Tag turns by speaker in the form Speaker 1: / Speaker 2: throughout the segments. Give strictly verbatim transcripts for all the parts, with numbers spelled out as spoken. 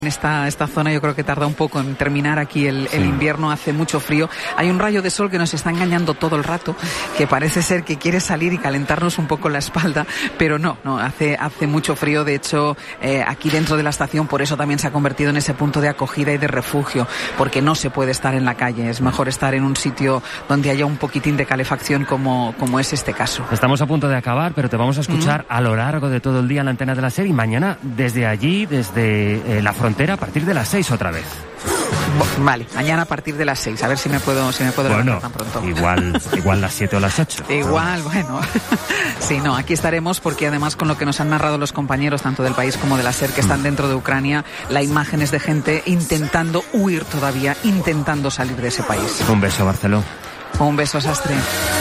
Speaker 1: Esta, esta zona yo creo que tarda un poco en terminar aquí el, sí. el invierno, hace mucho frío. Hay un rayo de sol que nos está engañando todo el rato, que parece ser que quiere salir y calentarnos un poco la espalda, pero no, no, hace, hace mucho frío. De hecho, eh, aquí dentro de la estación, por eso también se ha convertido en ese punto de acogida y de refugio, porque no se puede estar en la calle. Es mejor estar en un sitio donde haya un poquitín de calefacción como, como es este caso.
Speaker 2: Estamos a punto de acabar, pero te vamos a escuchar mm. a lo largo de todo el día en la antena de la SER y mañana desde allí, desde eh, la frontera, a partir de las seis otra vez.
Speaker 1: Vale, mañana a partir de las seis, a ver si me puedo si me puedo
Speaker 2: bueno,
Speaker 1: levantar tan pronto.
Speaker 2: Igual, igual las siete o las ocho.
Speaker 1: Igual, bueno. Sí, no, aquí estaremos porque además con lo que nos han narrado los compañeros, tanto del país como de la SER, que están dentro de Ucrania, la imagen es de gente intentando huir todavía, intentando salir de ese país.
Speaker 2: Un beso, Barceló.
Speaker 1: Un beso, Sastre.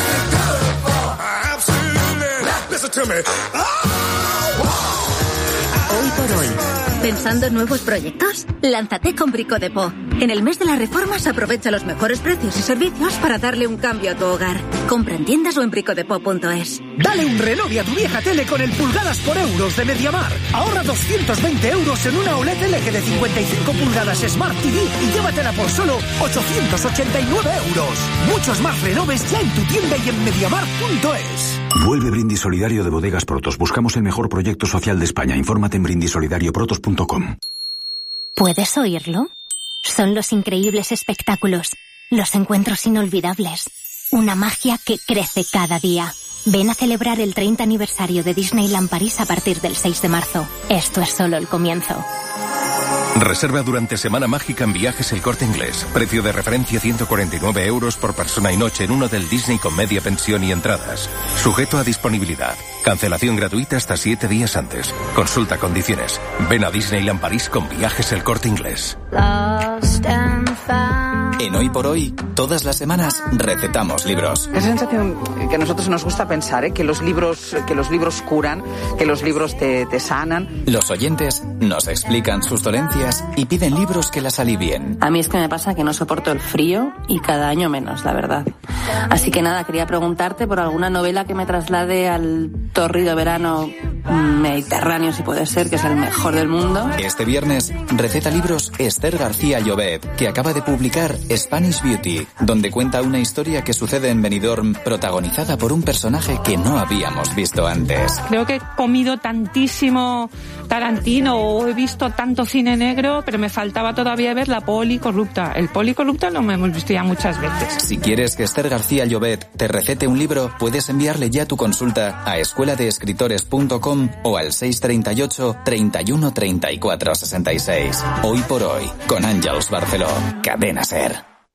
Speaker 3: Hoy por hoy. ¿Pensando en nuevos proyectos? Lánzate con Brico Depot. En el mes de las reformas aprovecha los mejores precios y servicios para darle un cambio a tu hogar. Compra en tiendas o en bricodepot punto es.
Speaker 4: Dale un renove a tu vieja tele con el pulgadas por euros de Mediamar. Ahorra doscientos veinte euros en una O L E D L G de cincuenta y cinco pulgadas Smart T V y llévatela por solo ochocientos ochenta y nueve euros. Muchos más renoves ya en tu tienda y en mediamar punto es.
Speaker 5: Vuelve Brindis Solidario de Bodegas Protos. Buscamos el mejor proyecto social de España. Infórmate en brindis solidario protos punto com.
Speaker 6: ¿Puedes oírlo? Son los increíbles espectáculos, los encuentros inolvidables, una magia que crece cada día. Ven a celebrar el treinta aniversario de Disneyland París a partir del seis de marzo. Esto es solo el comienzo.
Speaker 7: Reserva durante Semana Mágica en Viajes El Corte Inglés. Precio de referencia ciento cuarenta y nueve euros por persona y noche en un hotel Disney con media pensión y entradas. Sujeto a disponibilidad. Cancelación gratuita hasta siete días antes. Consulta condiciones. Ven a Disneyland París con Viajes El Corte Inglés.
Speaker 8: En Hoy por Hoy, todas las semanas recetamos libros.
Speaker 1: Esa sensación que a nosotros nos gusta pensar, ¿eh? que los libros, que los libros curan, que los libros te, te sanan.
Speaker 8: Los oyentes nos explican sus dolencias y piden libros que las alivien.
Speaker 9: A mí es que me pasa que no soporto el frío y cada año menos, la verdad. Así que nada, quería preguntarte por alguna novela que me traslade al torrido verano mediterráneo, si puede ser, que es el mejor del mundo.
Speaker 8: Este viernes receta libros Esther García Llobet, que acaba de publicar Spanish Beauty, donde cuenta una historia que sucede en Benidorm, protagonizada por un personaje que no habíamos visto antes.
Speaker 10: Creo que he comido tantísimo Tarantino o he visto tanto cine negro, pero me faltaba todavía ver La Policorrupta. El Policorrupta lo hemos visto ya muchas veces.
Speaker 8: Si quieres que Esther García Llobet te recete un libro, puedes enviarle ya tu consulta a escuela de escritores punto com o al seis treinta y ocho, treinta y uno, treinta y cuatro, sesenta y seis. Hoy por Hoy, con Àngels Barceló. Cadena SER.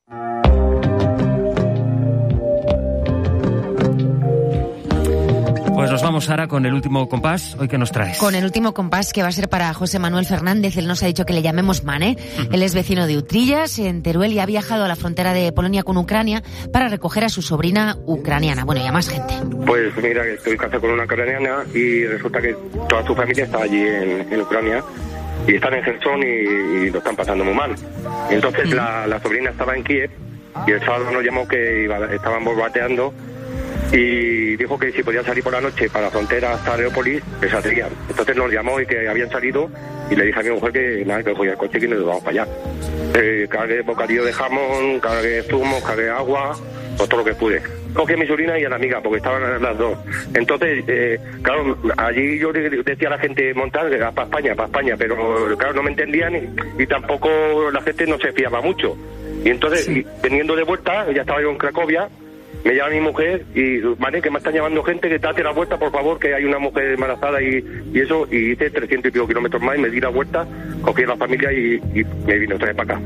Speaker 2: Pues nos vamos, Sara, con el último compás. ¿Hoy qué nos traes?
Speaker 11: Con el último compás, que va a ser para José Manuel Fernández. Él nos ha dicho que le llamemos Mane. Uh-huh. Él es vecino de Utrillas, en Teruel, y ha viajado a la frontera de Polonia con Ucrania para recoger a su sobrina ucraniana. Bueno, y a más gente.
Speaker 12: Pues mira, que estoy casado con una ucraniana y resulta que toda su familia está allí en, en Ucrania y están en Gerson y, y lo están pasando muy mal. Y entonces uh-huh. la, la sobrina estaba en Kiev y el sábado nos llamó que iba, estaban bombardeando y dijo que si podía salir por la noche para la frontera hasta Leópolis, que saldrían. Entonces nos llamó y que habían salido y le dije a mi mujer que nada, que cogía el coche y nos vamos para allá. Eh, cargué bocadillo de jamón, cargué zumo, cargué agua, pues todo lo que pude. Cogí a mi sobrina y a la amiga, porque estaban las dos. Entonces, eh, claro, allí yo decía a la gente montar para España, para España, pero claro, no me entendían y, y tampoco la gente no se fiaba mucho. Y entonces, sí. y, veniendo de vuelta, ya estaba yo en Cracovia, me llama mi mujer y, vale, que me están llamando gente, que date la vuelta, por favor, que hay una mujer embarazada y, y eso, y hice trescientos y pico kilómetros más y me di la vuelta, cogí a la familia y, y me vine otra vez para acá.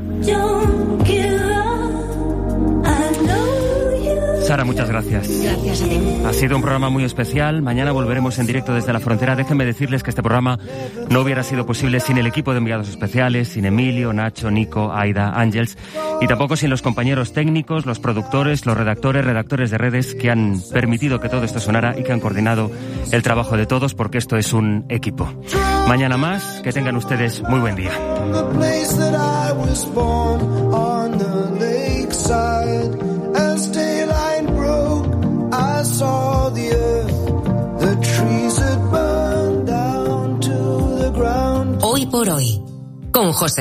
Speaker 2: Sara, muchas gracias.
Speaker 11: Gracias a ti.
Speaker 2: Ha sido un programa muy especial. Mañana volveremos en directo desde la frontera. Déjenme decirles que este programa no hubiera sido posible sin el equipo de enviados especiales, sin Emilio, Nacho, Nico, Aida, Àngels, y tampoco sin los compañeros técnicos, los productores, los redactores, redactores de redes que han permitido que todo esto sonara y que han coordinado el trabajo de todos, porque esto es un equipo. Mañana más, que tengan ustedes muy buen día.
Speaker 13: I saw the earth, the trees had burned down to the ground.
Speaker 3: Hoy por hoy, con
Speaker 14: con José